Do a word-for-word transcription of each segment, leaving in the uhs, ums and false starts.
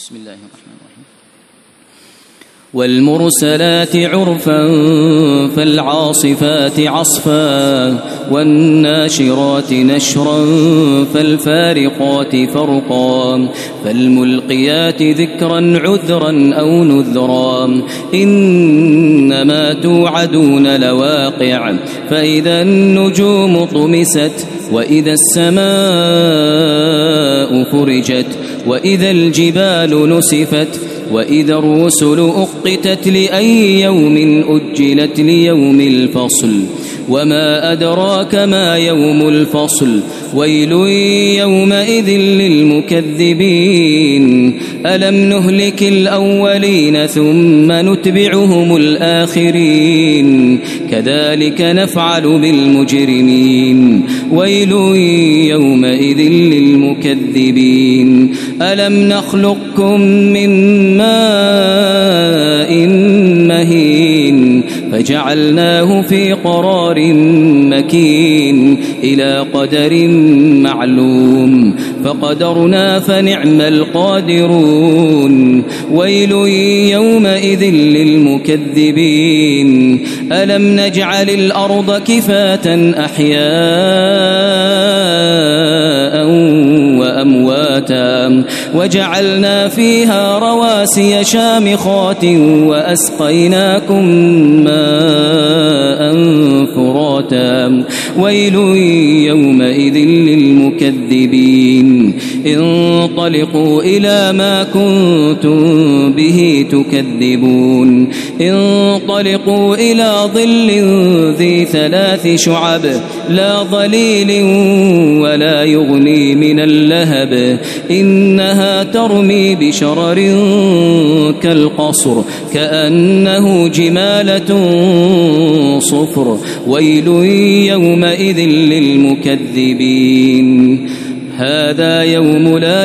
بسم الله الرحمن الرحيم. والمرسلات عرفا فالعاصفات عصفا والناشرات نشرا فالفارقات فرقا فالملقيات ذكرا عذرا أو نذرا إنما توعدون لواقع فإذا النجوم طمست وإذا السماء فرجت وإذا الجبال نسفت وإذا الرسل أقتت لأي يوم أجلت ليوم الفصل وما أدراك ما يوم الفصل ويل يومئذ للمكذبين ألم نهلك الأولين ثم نتبعهم الآخرين كذلك نفعل بالمجرمين ويل يومئذ للمكذبين ألم نخلقكم من ماء مهين فجعلناه في قرار مكين إلى قدر معلوم فقدرنا فنعم القادرون ويل يومئذ للمكذبين ألم نجعل الأرض كفاة أحياء وأمواتا وجعلنا فيها رواسي شامخات وأسقيناكم ماء فراتا ويل يومئذ للمكذبين انطلقوا إلى ما كنتم به تكذبون انطلقوا إلى ظل ذي ثلاث شعب لا ظليل ولا يغني من اللهب إنها ترمي بشرر كالقصر كأنه جمالة صفر ويل يومئذ للمكذبين هذا يوم لا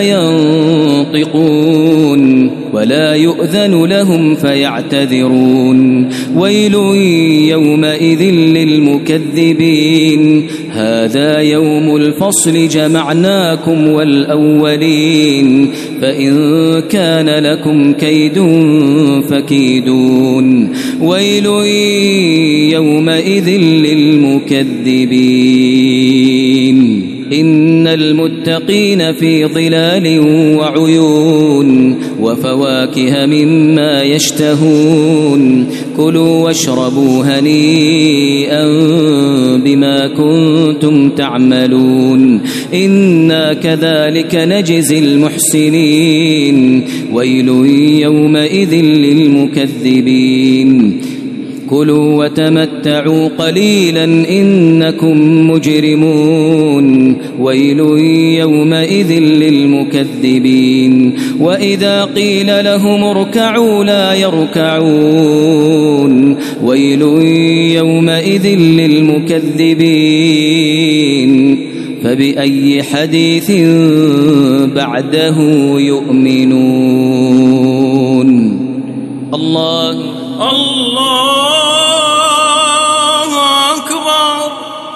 ينطقون ولا يؤذن لهم فيعتذرون ويل يومئذ للمكذبين هذا يوم الفصل جمعناكم والأولين فإن كان لكم كيد فكيدون ويل يومئذ للمكذبين إن المتقين في ظلال وعيون وفواكه مما يشتهون كلوا واشربوا هنيئا بما كنتم تعملون إنا كذلك نجزي المحسنين ويل يومئذ للمكذبين كلوا وتمتعوا قليلا إنكم مجرمون ويل يومئذ للمكذبين وإذا قيل لهم اركعوا لا يركعون ويل يومئذ للمكذبين فبأي حديث بعده يؤمنون الله الله أكبر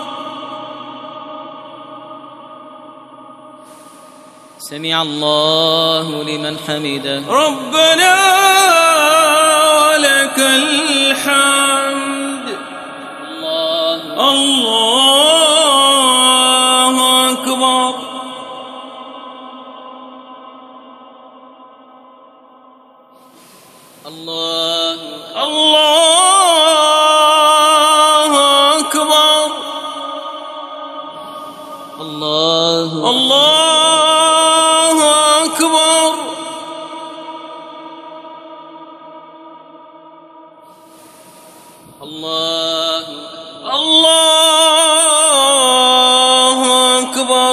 سمع الله لمن حمده ربنا ولك الحمد الله الله أكبر الله الله أكبر الله الله أكبر الله الله أكبر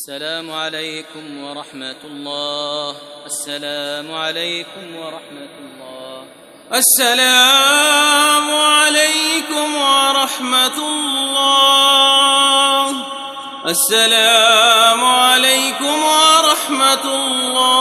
السلام عليكم ورحمة الله. السلام عليكم ورحمة الله. السلام عليكم ورحمة الله. السلام عليكم ورحمة الله.